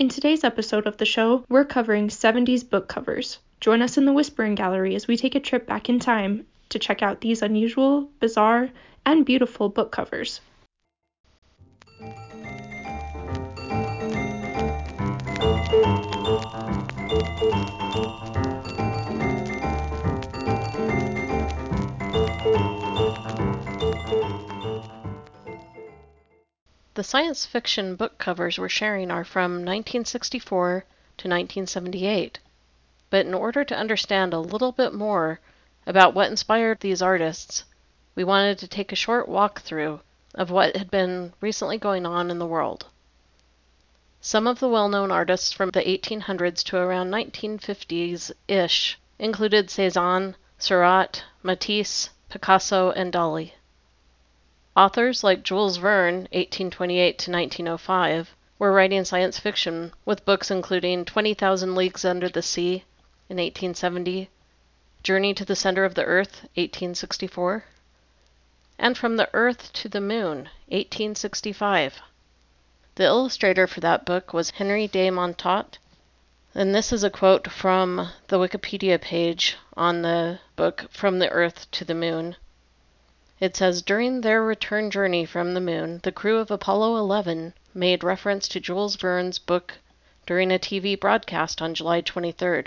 In today's episode of the show, we're covering 70s book covers. Join us in the Whispering Gallery as we take a trip back in time to check out these unusual, bizarre, and beautiful book covers. The science fiction book covers we're sharing are from 1964 to 1978. But in order to understand a little bit more about what inspired these artists, we wanted to take a short walkthrough of what had been recently going on in the world. Some of the well-known artists from the 1800s to around 1950s-ish included Cézanne, Seurat, Matisse, Picasso, and Dali. Authors like Jules Verne, 1828 to 1905, were writing science fiction with books including 20,000 Leagues Under the Sea in 1870, Journey to the Center of the Earth, 1864, and From the Earth to the Moon, 1865. The illustrator for that book was Henri de Montaut, and this is a quote from the Wikipedia page on the book From the Earth to the Moon. It says, during their return journey from the moon, the crew of Apollo 11 made reference to Jules Verne's book during a TV broadcast on July 23rd.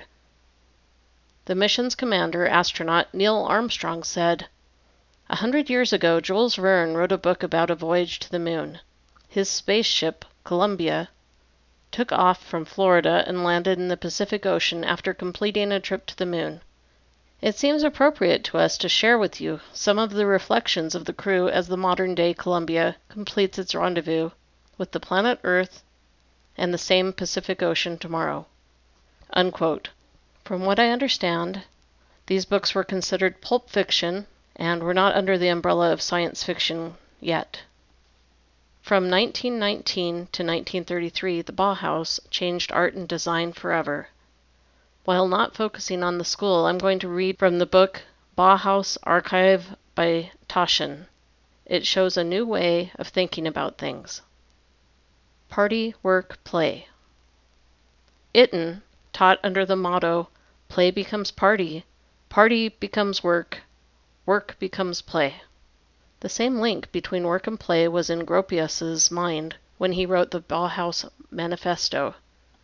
The mission's commander, astronaut Neil Armstrong, said, 100 years ago, Jules Verne wrote a book about a voyage to the moon. His spaceship, Columbia, took off from Florida and landed in the Pacific Ocean after completing a trip to the moon. It seems appropriate to us to share with you some of the reflections of the crew as the modern-day Columbia completes its rendezvous with the planet Earth and the same Pacific Ocean tomorrow. Unquote. From what I understand, these books were considered pulp fiction and were not under the umbrella of science fiction yet. From 1919 to 1933, the Bauhaus changed art and design forever. While not focusing on the school, I'm going to read from the book Bauhaus Archive by Taschen. It shows a new way of thinking about things. Party, work, play. Itten taught under the motto, play becomes party becomes work becomes play. The same link between work and play was in Gropius's mind when he wrote the Bauhaus Manifesto.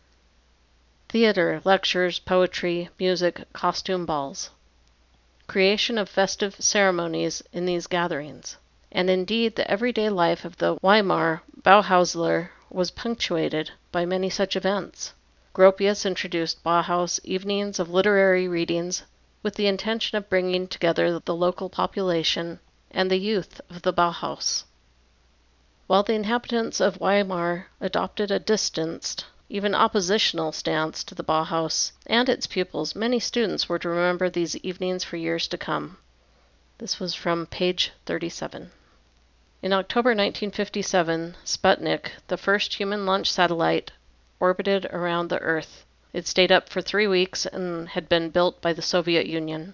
Theater, lectures, poetry, music, costume balls. Creation of festive ceremonies in these gatherings. And indeed, the everyday life of the Weimar Bauhausler was punctuated by many such events. Gropius introduced Bauhaus evenings of literary readings with the intention of bringing together the local population and the youth of the Bauhaus. While the inhabitants of Weimar adopted a distanced, even oppositional stance to the Bauhaus and its pupils, many students were to remember these evenings for years to come. This was from page 37. In October 1957, Sputnik, the first human launch satellite, orbited around the Earth. It stayed up for 3 weeks and had been built by the Soviet Union.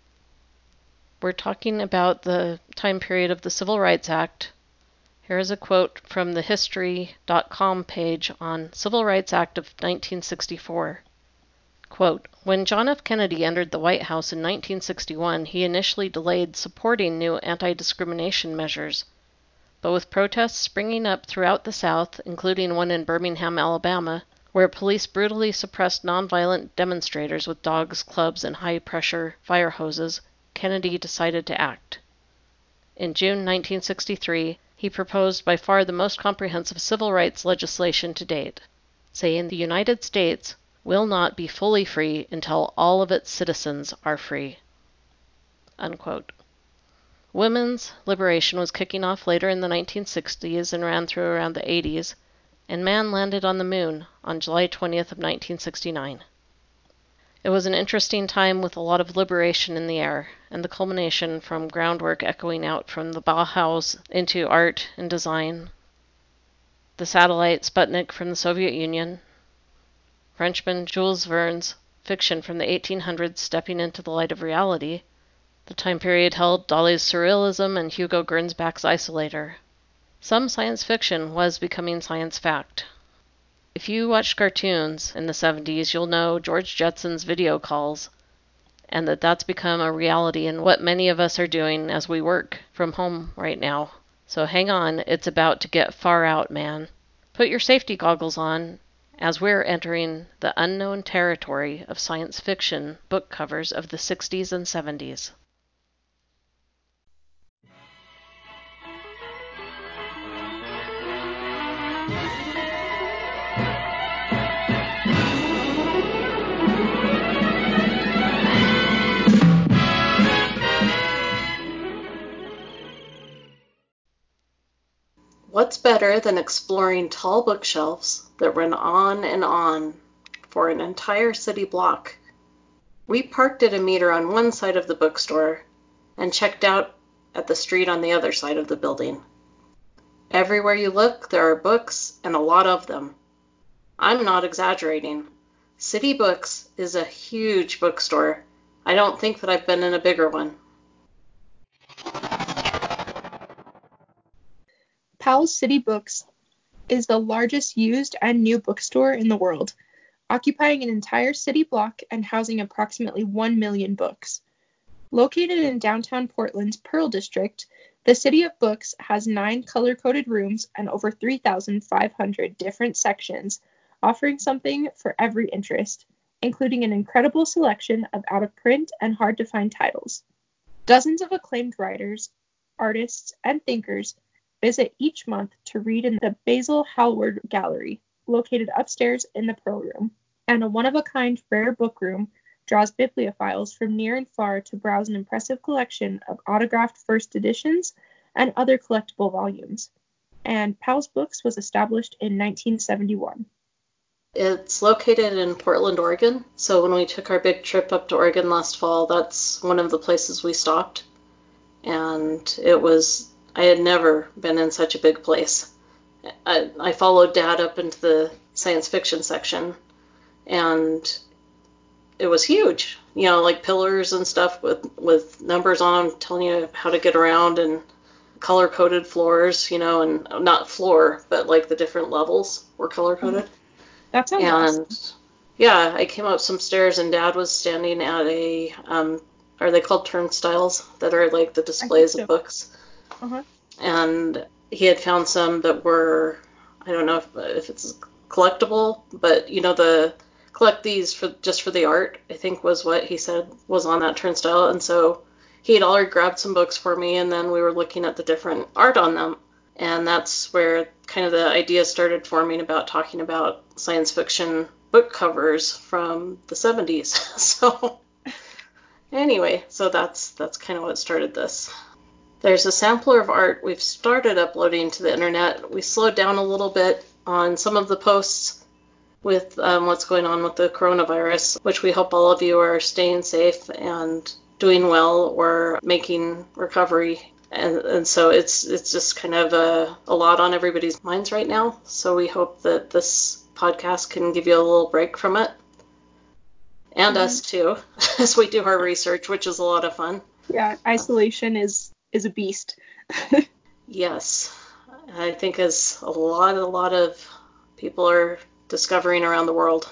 We're talking about the time period of the Civil Rights Act. Here is a quote from the History.com page on Civil Rights Act of 1964. Quote, when John F. Kennedy entered the White House in 1961, he initially delayed supporting new anti-discrimination measures. But with protests springing up throughout the South, including one in Birmingham, Alabama, where police brutally suppressed nonviolent demonstrators with dogs, clubs, and high-pressure fire hoses, Kennedy decided to act. In June 1963, he proposed by far the most comprehensive civil rights legislation to date, saying the United States will not be fully free until all of its citizens are free. Unquote. Women's liberation was kicking off later in the 1960s and ran through around the 80s, and man landed on the moon on July 20th of 1969. It was an interesting time with a lot of liberation in the air, and the culmination from groundwork echoing out from the Bauhaus into art and design, the satellite Sputnik from the Soviet Union, Frenchman Jules Verne's fiction from the 1800s stepping into the light of reality. The time period held Dali's Surrealism and Hugo Gernsback's Isolator. Some science fiction was becoming science fact. If you watched cartoons in the 70s, you'll know George Jetson's video calls, and that's become a reality in what many of us are doing as we work from home right now. So hang on, it's about to get far out, man. Put your safety goggles on as we're entering the unknown territory of science fiction book covers of the 60s and 70s. What's better than exploring tall bookshelves that run on and on for an entire city block? We parked at a meter on one side of the bookstore and checked out at the street on the other side of the building. Everywhere you look, there are books, and a lot of them. I'm not exaggerating. City Books is a huge bookstore. I don't think that I've been in a bigger one. Powell's City Books is the largest used and new bookstore in the world, occupying an entire city block and housing approximately 1 million books. Located in downtown Portland's Pearl District, the City of Books has 9 color-coded rooms and over 3,500 different sections, offering something for every interest, including an incredible selection of out-of-print and hard-to-find titles. Dozens of acclaimed writers, artists, and thinkers visit each month to read in the Basil Hallward Gallery, located upstairs in the Pearl Room, and a one-of-a-kind rare book room draws bibliophiles from near and far to browse an impressive collection of autographed first editions and other collectible volumes. And Powell's Books was established in 1971. It's located in Portland, Oregon. So when we took our big trip up to Oregon last fall, that's one of the places we stopped. And I had never been in such a big place. I followed Dad up into the science fiction section, and it was huge. You know, like pillars and stuff with numbers on them telling you how to get around, and color-coded floors, you know, and not floor, but like the different levels were color-coded. That sounds awesome. Yeah, I came up some stairs, and Dad was standing at are they called turnstiles, that are like the displays of books? Uh-huh. And he had found some that were, I don't know if it's collectible, but you know, the collect these for just for the art, I think was what he said was on that turnstile. And so he had already grabbed some books for me, and then we were looking at the different art on them. And that's where kind of the idea started forming about talking about science fiction book covers from the 70s. So anyway, so that's kind of what started this. There's a sampler of art we've started uploading to the internet. We slowed down a little bit on some of the posts with what's going on with the coronavirus, which we hope all of you are staying safe and doing well or making recovery. And so it's just kind of a lot on everybody's minds right now. So we hope that this podcast can give you a little break from it. And us too, as we do our research, which is a lot of fun. Yeah, isolation is a beast. Yes, I think as a lot of people are discovering around the world.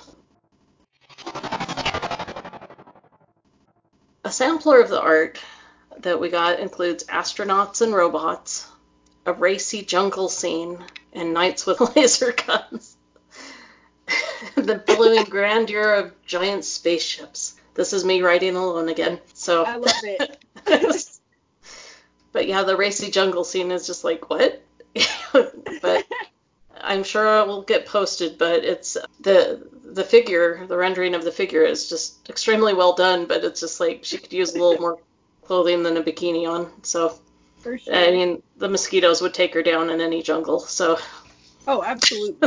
A sampler of the art that we got includes astronauts and robots, a racy jungle scene, and knights with laser guns. The billowing grandeur of giant spaceships. This is me writing alone again. So I love it. But yeah, the racy jungle scene is just like, what? But I'm sure it will get posted, but it's the figure, the rendering of the figure is just extremely well done, but it's just like she could use a little more clothing than a bikini on. So, For sure. I mean, the mosquitoes would take her down in any jungle, so. Oh, absolutely.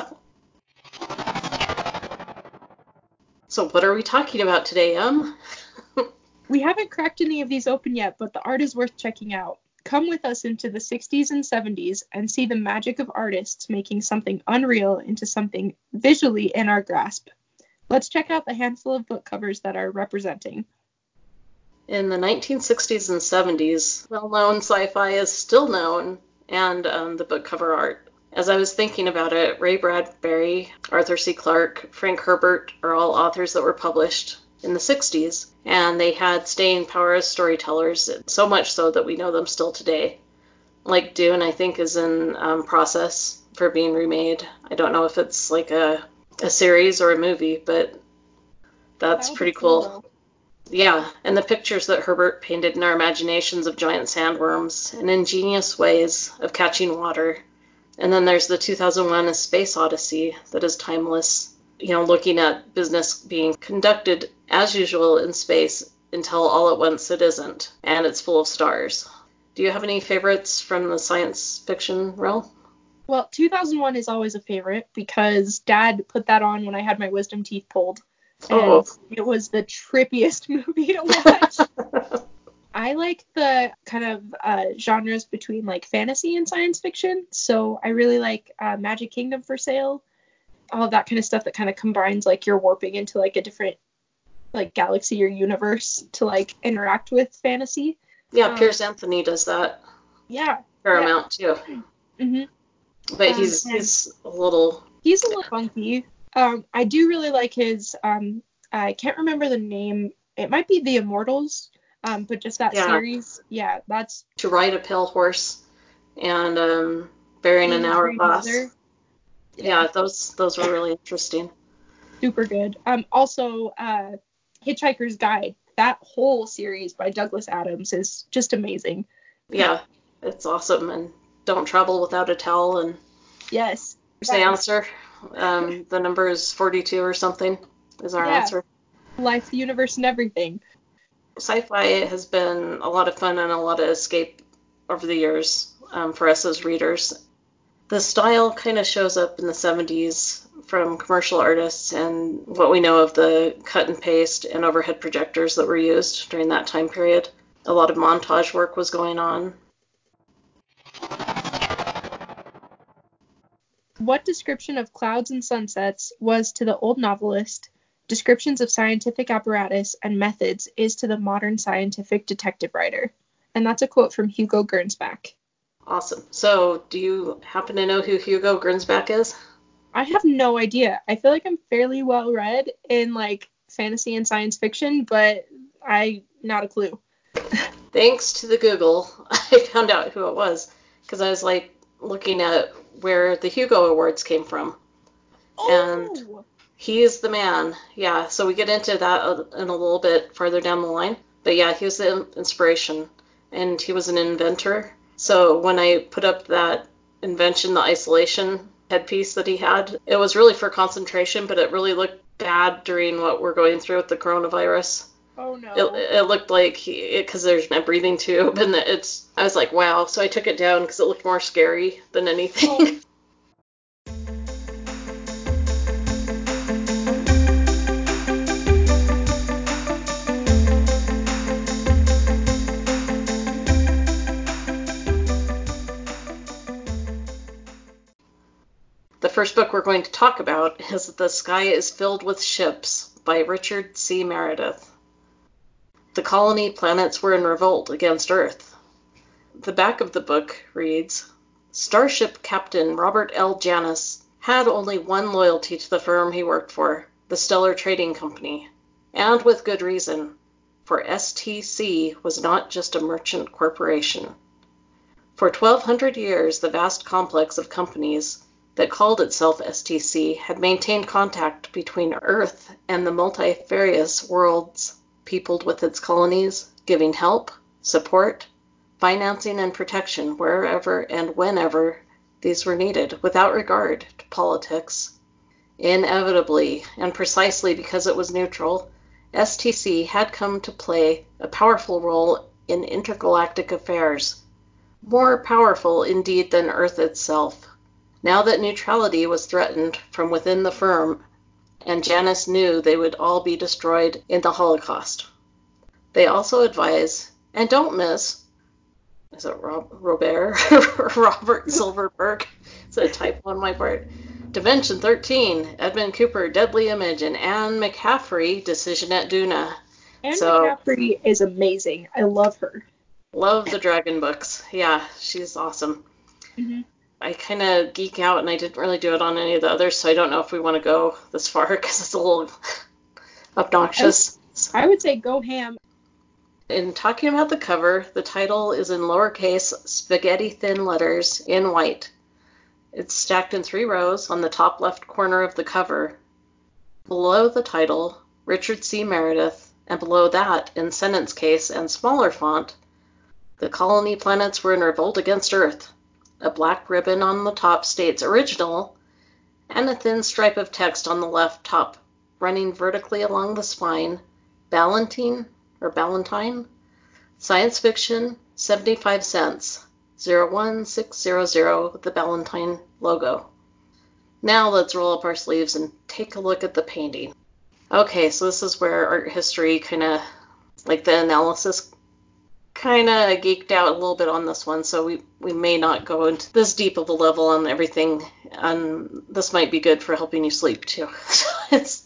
So what are we talking about today, Em? We haven't cracked any of these open yet, but the art is worth checking out. Come with us into the 60s and 70s and see the magic of artists making something unreal into something visually in our grasp. Let's check out the handful of book covers that are representing. In the 1960s and 70s, well-known sci-fi is still known, and the book cover art. As I was thinking about it, Ray Bradbury, Arthur C. Clarke, Frank Herbert are all authors that were published in the 60s, and they had staying power as storytellers, so much so that we know them still today. Like Dune, I think, is in process for being remade. I don't know if it's like a series or a movie, but that's pretty cool. Yeah, and the pictures that Herbert painted in our imaginations of giant sandworms and ingenious ways of catching water. And then there's the 2001 A Space Odyssey that is timeless, looking at business being conducted as usual in space until all at once it isn't, and it's full of stars. Do you have any favorites from the science fiction realm? Well, 2001 is always a favorite because Dad put that on when I had my wisdom teeth pulled. And it was the trippiest movie to watch. I like the kind of genres between like fantasy and science fiction. So I really like Magic Kingdom for Sale. All of that kind of stuff that kind of combines like you're warping into like a different like galaxy or universe to like interact with fantasy. Yeah, Piers Anthony does that. Yeah. Fair amount too. Mm-hmm. But he's a little funky. I do really like his, I can't remember the name. It might be The Immortals, but just that series. Yeah, that's... To Ride a Pale Horse and Burying an Hourglass. Yeah, those were really interesting. Super good. Also, Hitchhiker's Guide. That whole series by Douglas Adams is just amazing. Yeah, it's awesome. And Don't Travel Without a Towel. And yes. Here's the answer. The number is 42 or something is our answer. Life, the universe, and everything. Sci-fi has been a lot of fun and a lot of escape over the years for us as readers. The style kind of shows up in the 70s from commercial artists and what we know of the cut and paste and overhead projectors that were used during that time period. A lot of montage work was going on. What description of clouds and sunsets was to the old novelist, descriptions of scientific apparatus and methods is to the modern scientific detective writer? And that's a quote from Hugo Gernsback. Awesome. So, do you happen to know who Hugo Gernsback is? I have no idea. I feel like I'm fairly well read in like fantasy and science fiction, but not a clue. Thanks to the Google, I found out who it was because I was like looking at where the Hugo Awards came from. And he is the man. Yeah, so we get into that in a little bit farther down the line. But yeah, he was the inspiration, and he was an inventor. So when I put up that invention, the isolation headpiece that he had, it was really for concentration, but it really looked bad during what we're going through with the coronavirus. Oh no. It looked like because there's a breathing tube, and I was like, wow. So I took it down because it looked more scary than anything. The first book we're going to talk about is The Sky is Filled with Ships by Richard C. Meredith. The colony planets were in revolt against Earth. The back of the book reads, Starship Captain Robert L. Janus had only one loyalty to the firm he worked for, the Stellar Trading Company, and with good reason, for STC was not just a merchant corporation. For 1,200 years, the vast complex of companies that called itself STC had maintained contact between Earth and the multifarious worlds peopled with its colonies, giving help, support, financing, and protection wherever and whenever these were needed, without regard to politics. Inevitably, and precisely because it was neutral, STC had come to play a powerful role in intergalactic affairs, more powerful indeed than Earth itself. Now that neutrality was threatened from within the firm, and Janus knew they would all be destroyed in the Holocaust. They also advise, and don't miss, is it Robert Silverberg? It's a typo on my part. Dimension 13, Edmund Cooper, Deadly Image, and Anne McCaffrey, Decision at Duna. Anne McCaffrey is amazing. I love her. Love the dragon books. Yeah, she's awesome. Mm-hmm. I kind of geek out, and I didn't really do it on any of the others, so I don't know if we want to go this far because it's a little obnoxious. I would say go ham. In talking about the cover, the title is in lowercase spaghetti thin letters in white. It's stacked in 3 rows on the top left corner of the cover. Below the title, Richard C. Meredith, and below that, in sentence case and smaller font, the colony planets were in revolt against Earth. A black ribbon on the top states original, and a thin stripe of text on the left top, running vertically along the spine, Ballantine, science fiction, 75 cents, 01600, the Ballantine logo. Now let's roll up our sleeves and take a look at the painting. Okay, so this is where art history the analysis kind of geeked out a little bit on this one, so we may not go into this deep of a level on everything, and this might be good for helping you sleep too. So it's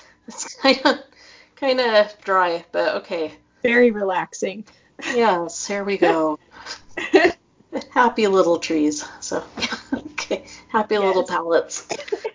kind of dry, but okay. Very relaxing. Yes, here we go. Happy little trees. So, okay, happy little palettes.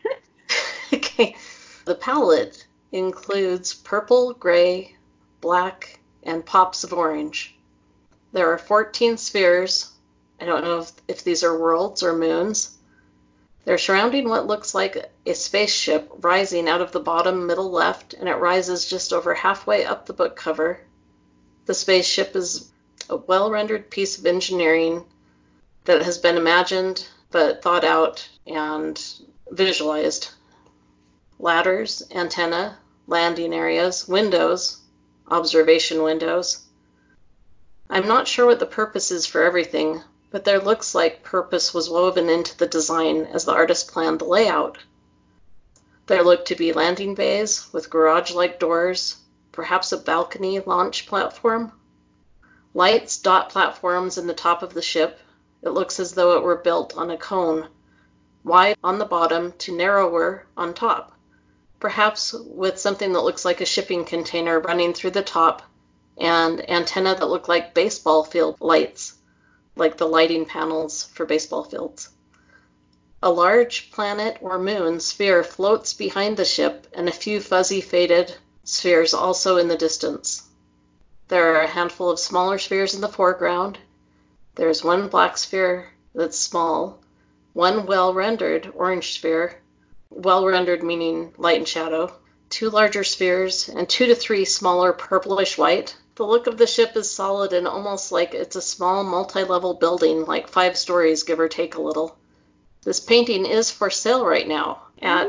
Okay, the palette includes purple, gray, black, and pops of orange. There are 14 spheres. I don't know if these are worlds or moons. They're surrounding what looks like a spaceship rising out of the bottom middle left, and it rises just over halfway up the book cover. The spaceship is a well-rendered piece of engineering that has been imagined but thought out and visualized. Ladders, antenna, landing areas, windows, observation windows. I'm not sure what the purpose is for everything, but there looks like purpose was woven into the design as the artist planned the layout. There look to be landing bays with garage-like doors, perhaps a balcony launch platform. Lights dot platforms in the top of the ship. It looks as though it were built on a cone, wide on the bottom to narrower on top, perhaps with something that looks like a shipping container running through the top, and antenna that look like baseball field lights, like the lighting panels for baseball fields. A large planet or moon sphere floats behind the ship, and a few fuzzy faded spheres also in the distance. There are a handful of smaller spheres in the foreground. There's one black sphere that's small, one well-rendered orange sphere, well-rendered meaning light and shadow, 2 larger spheres, and 2 to 3 smaller purplish white. The look of the ship is solid and almost like it's a small multi-level building, like 5 stories, give or take a little. This painting is for sale right now at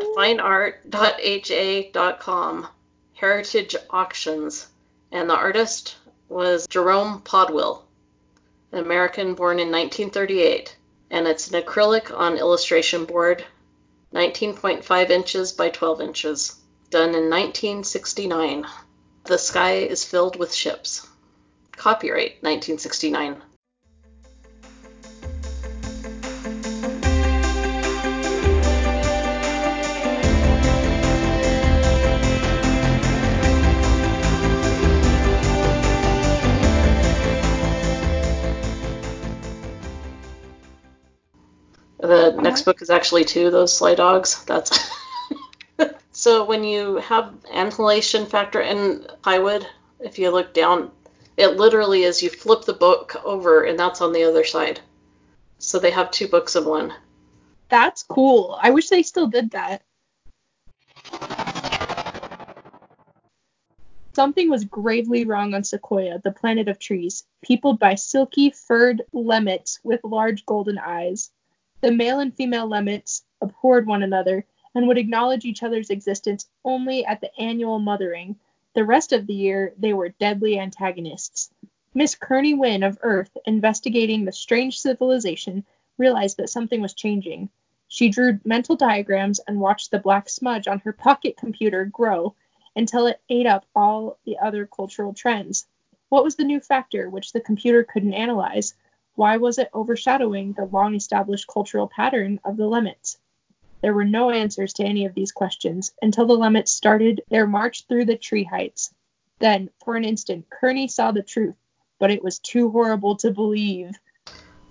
fineart.ha.com, Heritage Auctions, and the artist was Jerome Podwell, an American born in 1938, and it's an acrylic on illustration board, 19.5 inches by 12 inches, done in 1969. The sky is filled with ships. Copyright 1969. The next book is actually 2, those Sly Dogs. That's so when you have annihilation factor in plywood, if you look down, it literally is you flip the book over and that's on the other side. So they have 2 books in one. That's cool. I wish they still did that. Something was gravely wrong on Sequoia, the planet of trees, peopled by silky, furred lemets with large golden eyes. The male and female lemets abhorred one another and would acknowledge each other's existence only at the annual mothering. The rest of the year, they were deadly antagonists. Miss Kearney Wynn of Earth, investigating the strange civilization, realized that something was changing. She drew mental diagrams and watched the black smudge on her pocket computer grow until it ate up all the other cultural trends. What was the new factor which the computer couldn't analyze? Why was it overshadowing the long-established cultural pattern of the lemets? There were no answers to any of these questions until the lemets started their march through the tree heights. Then, for an instant, Kearney saw the truth, but it was too horrible to believe.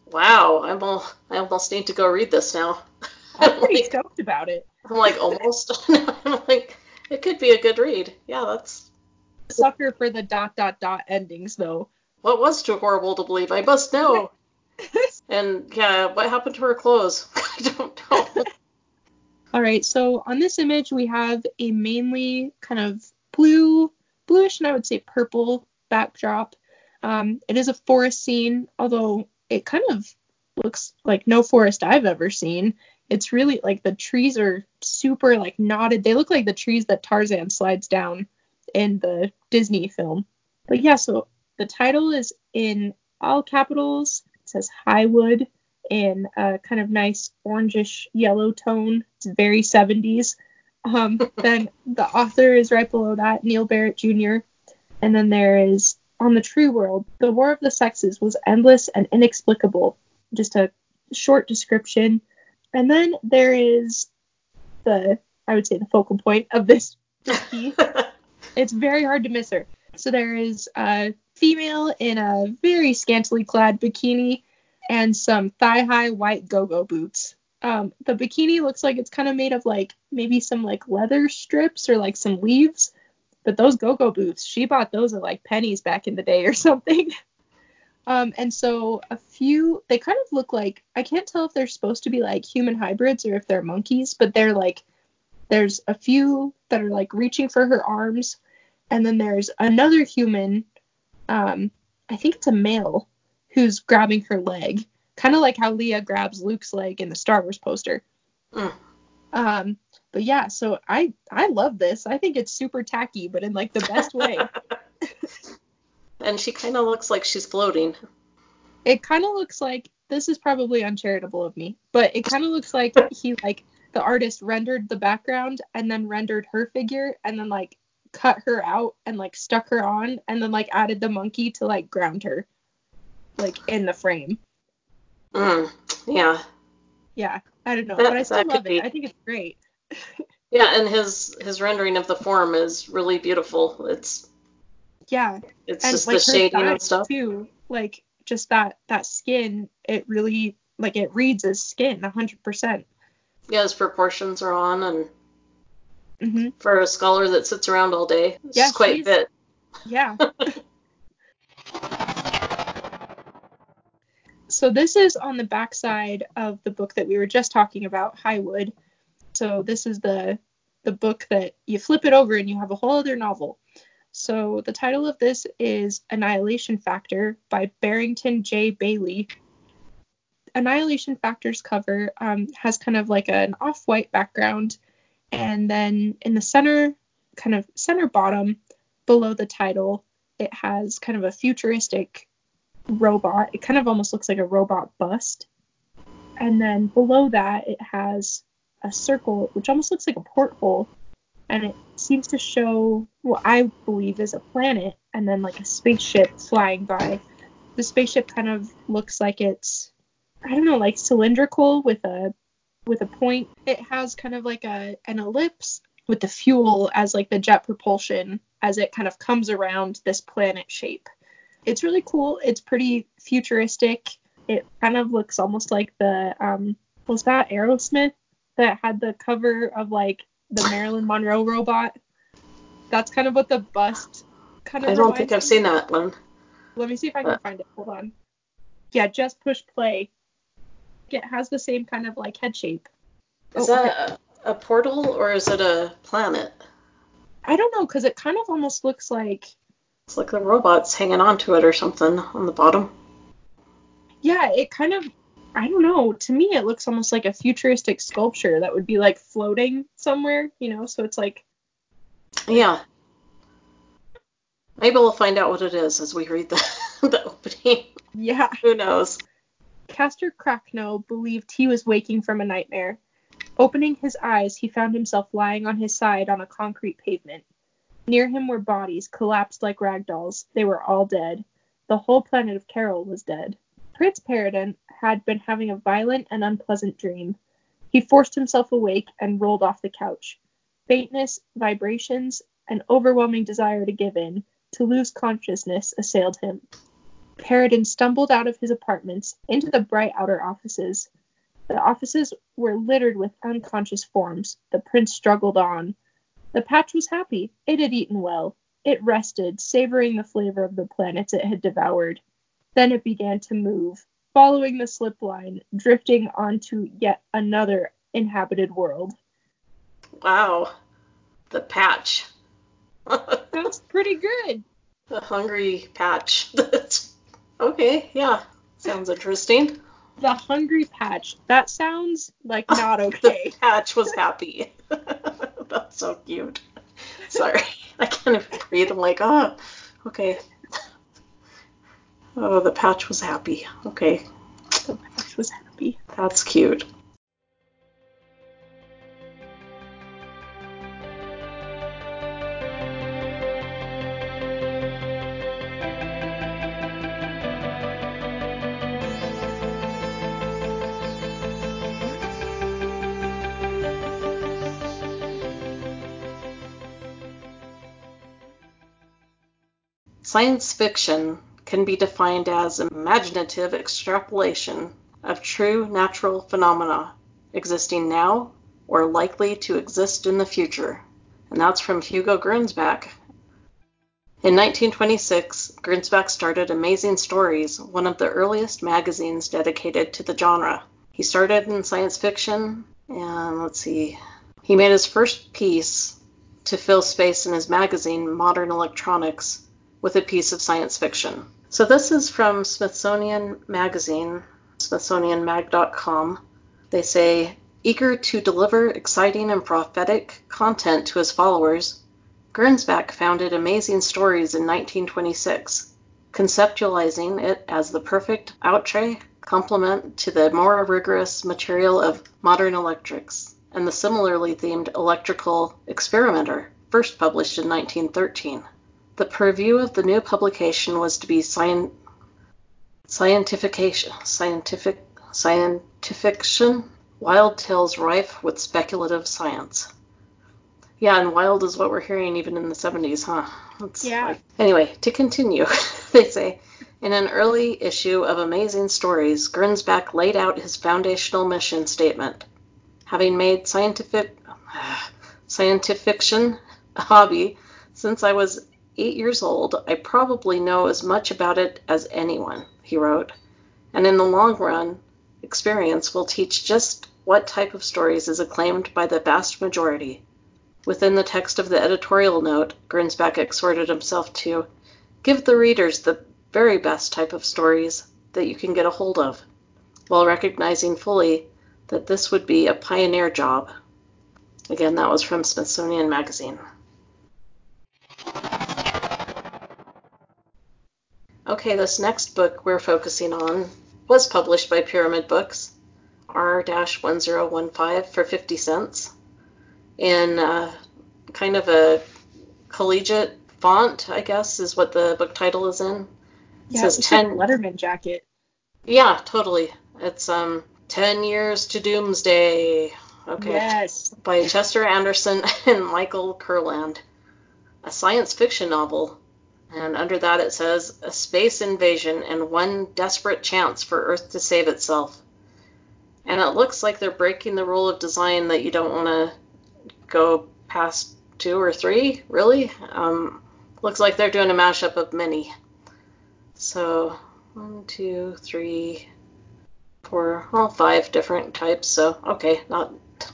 Wow, I almost need to go read this now. I'm pretty stoked about it. I'm like almost. I'm like, it could be a good read. Yeah, that's. Sucker for the ... endings though. What was too horrible to believe? I must know. And yeah, what happened to her clothes? I don't know. All right, so on this image we have a mainly kind of bluish, and I would say purple backdrop. It is a forest scene, although it kind of looks like no forest I've ever seen. It's really like the trees are super like knotted. They look like the trees that Tarzan slides down in the Disney film. But yeah, so the title is in all capitals. It says Highwood in a kind of nice orangish yellow tone. It's very 70s. Then the author is right below that, Neil Barrett Jr. And then there is, on the true world, the war of the sexes was endless and inexplicable. Just a short description. And then there is I would say the focal point of this wiki. It's very hard to miss her. So there is a female in a very scantily clad bikini and some thigh-high white go-go boots. The bikini looks like it's kind of made of like maybe some like leather strips or like some leaves. But those go-go boots, she bought those at like pennies back in the day or something. And so they kind of look like, I can't tell if they're supposed to be like human hybrids or if they're monkeys, but they're like, there's a few that are like reaching for her arms. And then there's another human, I think it's a male, who's grabbing her leg. Kind of like how Leia grabs Luke's leg in the Star Wars poster. But yeah, so I love this. I think it's super tacky, but in like the best way. And she kind of looks like she's floating. It kind of looks like, this is probably uncharitable of me, but it kind of looks like the artist rendered the background and then rendered her figure and then like cut her out and like stuck her on and then like added the monkey to like ground her like in the frame. Yeah. Yeah, I don't know, but I still love it. I think it's great. Yeah, and his rendering of the form is really beautiful. It's and just like the shading and stuff too, like just that skin, it really like it reads as skin 100%. Yeah, his proportions are on, and for a scholar that sits around all day, it's quite a bit. Yeah. So this is on the backside of the book that we were just talking about, Highwood. So this is the book that you flip it over and you have a whole other novel. So the title of this is Annihilation Factor by Barrington J. Bailey. Annihilation Factor's cover has kind of like an off-white background, and then in the center bottom below the title, it has kind of a futuristic robot. It kind of almost looks like a robot bust. And then below that, it has a circle, which almost looks like a porthole. And it seems to show what I believe is a planet, and then like a spaceship flying by. The spaceship kind of looks like it's, I don't know, like cylindrical with a point. It has kind of like an ellipse with the fuel as like the jet propulsion as it kind of comes around this planet shape. It's really cool. It's pretty futuristic. It kind of looks almost like the was that Aerosmith that had the cover of like the Marilyn Monroe robot? That's kind of what the bust kind of. I don't think I've seen that one. Let me see if I can find it. Hold on. Yeah, just push play. It has the same kind of like head shape. Is that a portal or is it a planet? I don't know, because it kind of almost looks like, it's like the robot's hanging onto it or something on the bottom. Yeah, it kind of, I don't know. To me, it looks almost like a futuristic sculpture that would be like floating somewhere, so it's like. Yeah. Maybe we'll find out what it is as we read the opening. Yeah. Who knows? Castor Cracknell believed he was waking from a nightmare. Opening his eyes, he found himself lying on his side on a concrete pavement. Near him were bodies, collapsed like rag dolls. They were all dead. The whole planet of Carol was dead. Prince Peridon had been having a violent and unpleasant dream. He forced himself awake and rolled off the couch. Faintness, vibrations, an overwhelming desire to give in, to lose consciousness, assailed him. Paradin stumbled out of his apartments into the bright outer offices. The offices were littered with unconscious forms. The prince struggled on. The patch was happy. It had eaten well. It rested, savoring the flavor of the planets it had devoured. Then it began to move, following the slip line, drifting onto yet another inhabited world. Wow. The patch. That's pretty good. The hungry patch. Okay, yeah. Sounds interesting. The hungry patch. That sounds like not okay. The patch was happy. That's so cute. Sorry. I can't even breathe. I'm like, oh, okay. Oh, the patch was happy. Okay. The patch was happy. That's cute. Science fiction can be defined as imaginative extrapolation of true natural phenomena existing now or likely to exist in the future. And that's from Hugo Gernsback. In 1926, Gernsback started Amazing Stories, one of the earliest magazines dedicated to the genre. He started in science fiction, and he made his first piece to fill space in his magazine, Modern Electronics, with a piece of science fiction. So this is from Smithsonian Magazine, smithsonianmag.com. They say, eager to deliver exciting and prophetic content to his followers, Gernsback founded Amazing Stories in 1926, conceptualizing it as the perfect outre complement to the more rigorous material of Modern Electrics and the similarly themed Electrical Experimenter, first published in 1913. The purview of the new publication was to be scientifiction, wild tales rife with speculative science. Yeah, and wild is what we're hearing even in the 70s, huh? Anyway, to continue, they say, in an early issue of Amazing Stories, Gernsback laid out his foundational mission statement. Having made scientifiction a hobby since I was 8 years old, I probably know as much about it as anyone, he wrote. And in the long run, experience will teach just what type of stories is acclaimed by the vast majority. Within the text of the editorial note, Gernsback exhorted himself to give the readers the very best type of stories that you can get a hold of, while recognizing fully that this would be a pioneer job. Again, that was from Smithsonian Magazine. Okay, this next book we're focusing on was published by Pyramid Books, R-1015 for 50 cents, in kind of a collegiate font, I guess, is what the book title is in. Yeah, it says like Letterman jacket. Yeah, totally. It's 10 Years to Doomsday. Okay. Yes. By Chester Anderson and Michael Kurland. A science fiction novel. And under that it says, a space invasion and one desperate chance for Earth to save itself. And it looks like they're breaking the rule of design that you don't want to go past 2 or 3, really. Looks like they're doing a mashup of many. So 1, 2, 3, 4, well, 5 different types. So okay, not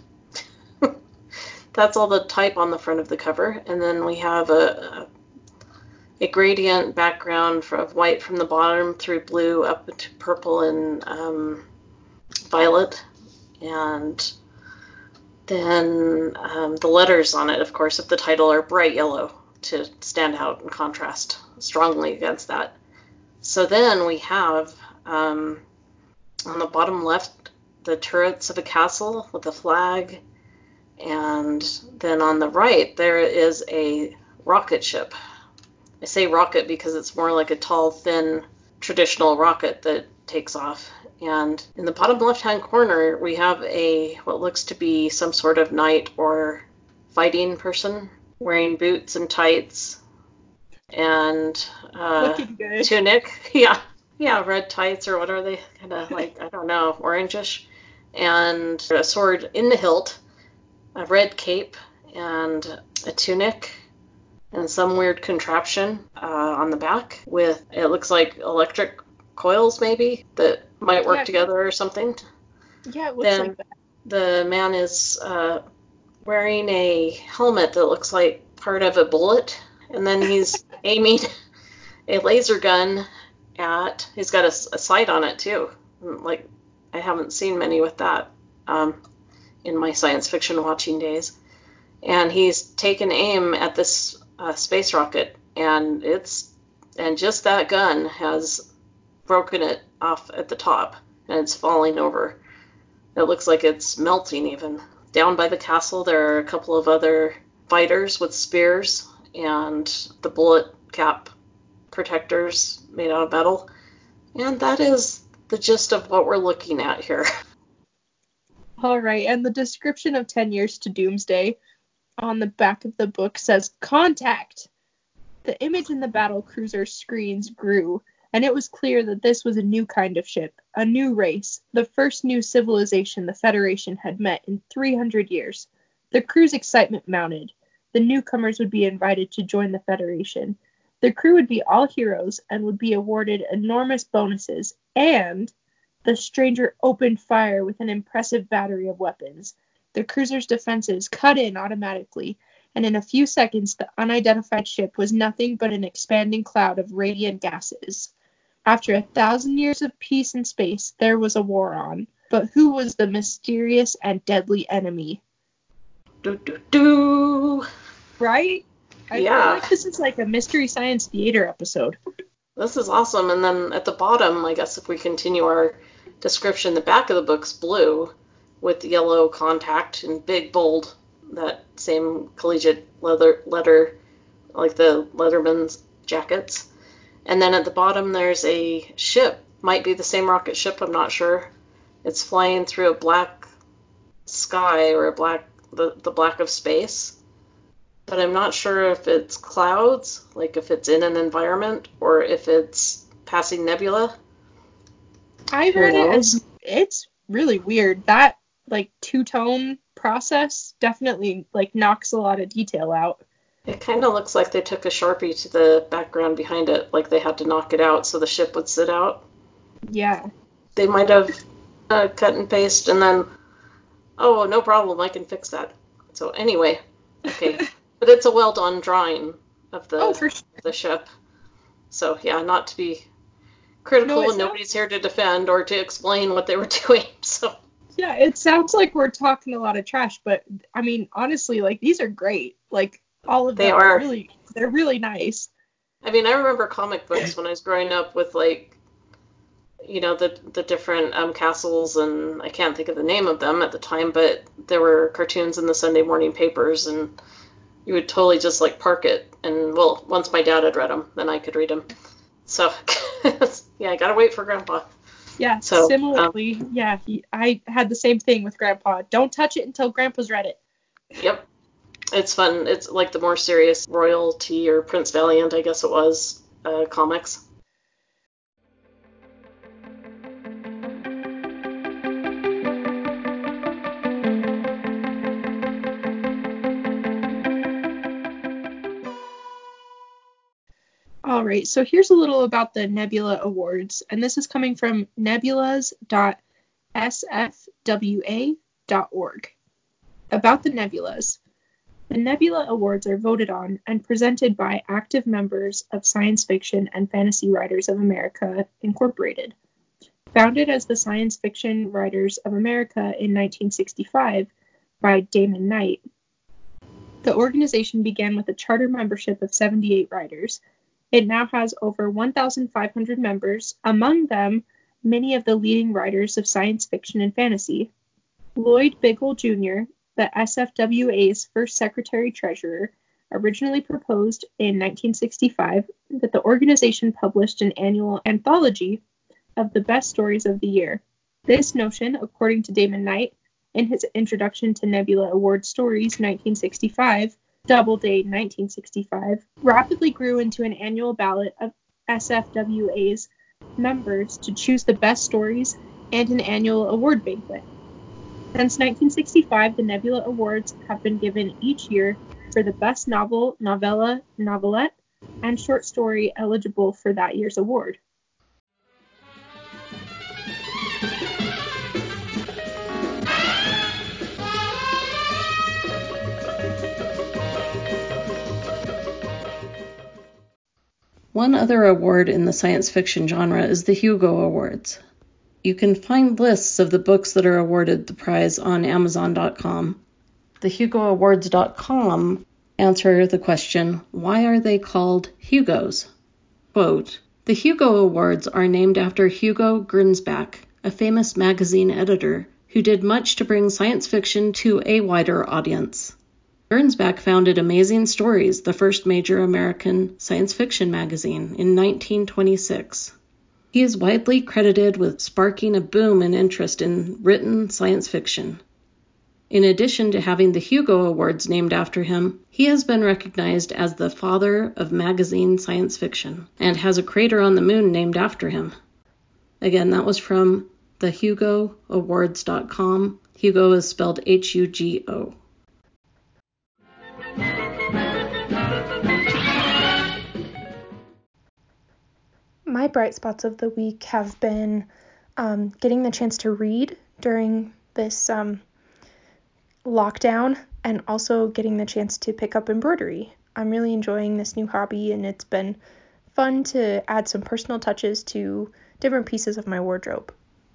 that's all the type on the front of the cover, and then we have a gradient background of white from the bottom through blue up to purple and violet, and then the letters on it, of course, of the title are bright yellow to stand out and contrast strongly against that. So then we have on the bottom left the turrets of a castle with a flag, and then on the right there is a rocket ship. I say rocket because it's more like a tall, thin, traditional rocket that takes off. And in the bottom left-hand corner, we have what looks to be some sort of knight or fighting person wearing boots and tights and looking good. Tunic. Yeah, Yeah, red tights, or what are they? Kind of like, I don't know, orangish. And a sword in the hilt, a red cape, and a tunic, and some weird contraption on the back with, it looks like electric coils maybe that might work together or something. Yeah, it looks like that. The man is wearing a helmet that looks like part of a bullet, and then he's aiming a laser gun he's got a sight on it too. Like, I haven't seen many with that in my science fiction watching days. And he's taken aim at this space rocket, and just that gun has broken it off at the top, and it's falling over. It looks like it's melting even. Down by the castle, there are a couple of other fighters with spears and the bullet cap protectors made out of metal. And that is the gist of what we're looking at here. All right, and the description of 10 Years to Doomsday on the back of the book says, "Contact!" The image in the battle cruiser screens grew, and it was clear that this was a new kind of ship, a new race, the first new civilization the Federation had met in 300 years. The crew's excitement mounted. The newcomers would be invited to join the Federation. The crew would be all heroes and would be awarded enormous bonuses, and the stranger opened fire with an impressive battery of weapons. The cruiser's defenses cut in automatically, and in a few seconds the unidentified ship was nothing but an expanding cloud of radiant gases. After 1,000 years of peace in space, there was a war on. But who was the mysterious and deadly enemy? Do, do, do. Right? I feel like this is like a Mystery Science Theater episode. This is awesome. And then at the bottom, I guess if we continue our description, the back of the book's blue with yellow contact in big bold, that same collegiate letter, like the Letterman's jackets. And then at the bottom there's a ship, might be the same rocket ship, I'm not sure. It's flying through a black sky, or the black of space. But I'm not sure if it's clouds, like if it's in an environment, or if it's passing nebula. I read it as, it's really weird. That like two-tone process definitely like knocks a lot of detail out. It kind of looks like they took a Sharpie to the background behind it, like they had to knock it out so the ship would sit out. Yeah. They might have cut and paste and then, oh, no problem, I can fix that. So anyway, okay. But it's a well-done drawing of the ship. So yeah, not to be critical, and nobody's here to defend or to explain what they were doing. So yeah, it sounds like we're talking a lot of trash, but I mean, honestly, like these are great. Like all of them are really, they're really nice. I mean, I remember comic books when I was growing up with like, you know, the different castles, and I can't think of the name of them at the time, but there were cartoons in the Sunday morning papers, and you would totally just like park it. And well, once my dad had read them, then I could read them. So yeah, I gotta wait for Grandpa. Yeah, so, similarly, I had the same thing with Grandpa. Don't touch it until Grandpa's read it. Yep. It's fun. It's like the more serious Royalty or Prince Valiant, I guess it was, comics. All right, so here's a little about the Nebula Awards, and this is coming from nebulas.sfwa.org. About the nebulas. The Nebula Awards are voted on and presented by active members of Science Fiction and Fantasy Writers of America, Incorporated. Founded as the Science Fiction Writers of America in 1965 by Damon Knight, the organization began with a charter membership of 78 writers. It now has over 1,500 members, among them many of the leading writers of science fiction and fantasy. Lloyd Biggle Jr., the SFWA's first secretary-treasurer, originally proposed in 1965 that the organization published an annual anthology of the best stories of the year. This notion, according to Damon Knight, in his Introduction to Nebula Award Stories 1965, Doubleday 1965, rapidly grew into an annual ballot of SFWA's members to choose the best stories and an annual award banquet. Since 1965, the Nebula Awards have been given each year for the best novel, novella, novelette, and short story eligible for that year's award. One other award in the science fiction genre is the Hugo Awards. You can find lists of the books that are awarded the prize on Amazon.com. The HugoAwards.com answer the question, why are they called Hugos? Quote, the Hugo Awards are named after Hugo Gernsback, a famous magazine editor who did much to bring science fiction to a wider audience. Gernsback founded Amazing Stories, the first major American science fiction magazine, in 1926. He is widely credited with sparking a boom in interest in written science fiction. In addition to having the Hugo Awards named after him, he has been recognized as the father of magazine science fiction and has a crater on the moon named after him. Again, that was from the HugoAwards.com. Hugo is spelled Hugo. My bright spots of the week have been getting the chance to read during this lockdown and also getting the chance to pick up embroidery. I'm really enjoying this new hobby, and it's been fun to add some personal touches to different pieces of my wardrobe.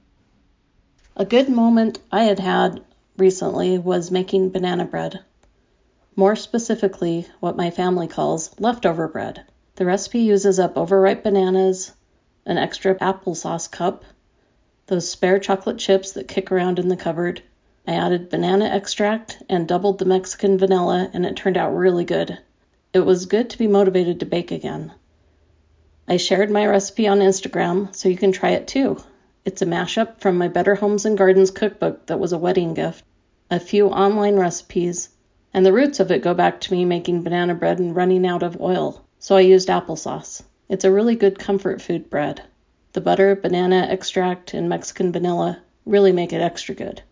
A good moment I had recently was making banana bread. More specifically, what my family calls leftover bread. The recipe uses up overripe bananas, an extra applesauce cup, those spare chocolate chips that kick around in the cupboard. I added banana extract and doubled the Mexican vanilla, and it turned out really good. It was good to be motivated to bake again. I shared my recipe on Instagram, so you can try it too. It's a mashup from my Better Homes and Gardens cookbook that was a wedding gift, a few online recipes, and the roots of it go back to me making banana bread and running out of oil, so I used applesauce. It's a really good comfort food bread. The butter, banana extract, and Mexican vanilla really make it extra good.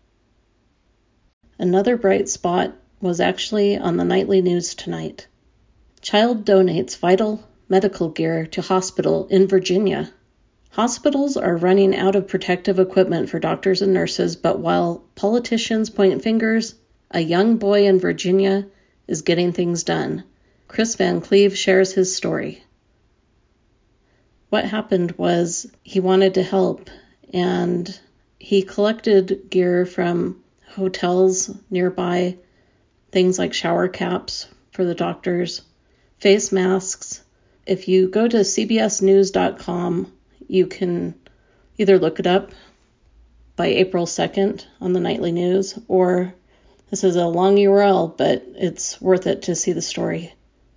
Another bright spot was actually on the nightly news tonight. Child donates vital medical gear to hospital in Virginia. Hospitals are running out of protective equipment for doctors and nurses, but while politicians point fingers, a young boy in Virginia is getting things done. Chris Van Cleve shares his story. What happened was he wanted to help, and he collected gear from hotels nearby, things like shower caps for the doctors, face masks. If you go to cbsnews.com, you can either look it up by April 2nd on the nightly news, or this is a long URL, but it's worth it to see the story.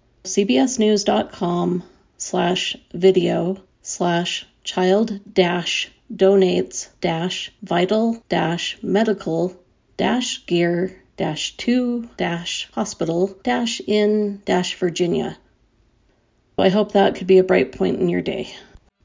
cbsnews.com/video/child-donates-vital-gear-to-hospital-in-Virginia. I hope that could be a bright point in your day.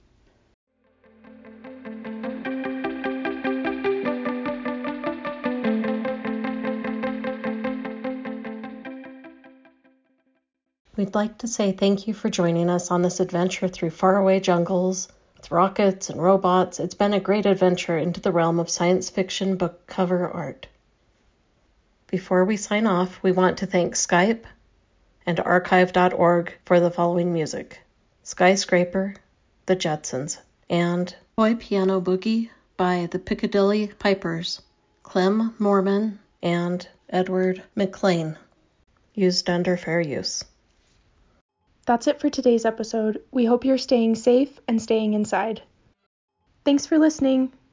We'd like to say thank you for joining us on this adventure through faraway jungles, with rockets and robots. It's been a great adventure into the realm of science fiction book cover art. Before we sign off, we want to thank Skype and archive.org for the following music: Skyscraper, The Jetsons, and Toy Piano Boogie by the Piccadilly Pipers, Clem Morman, and Edward McLean, used under fair use. That's it for today's episode. We hope you're staying safe and staying inside. Thanks for listening.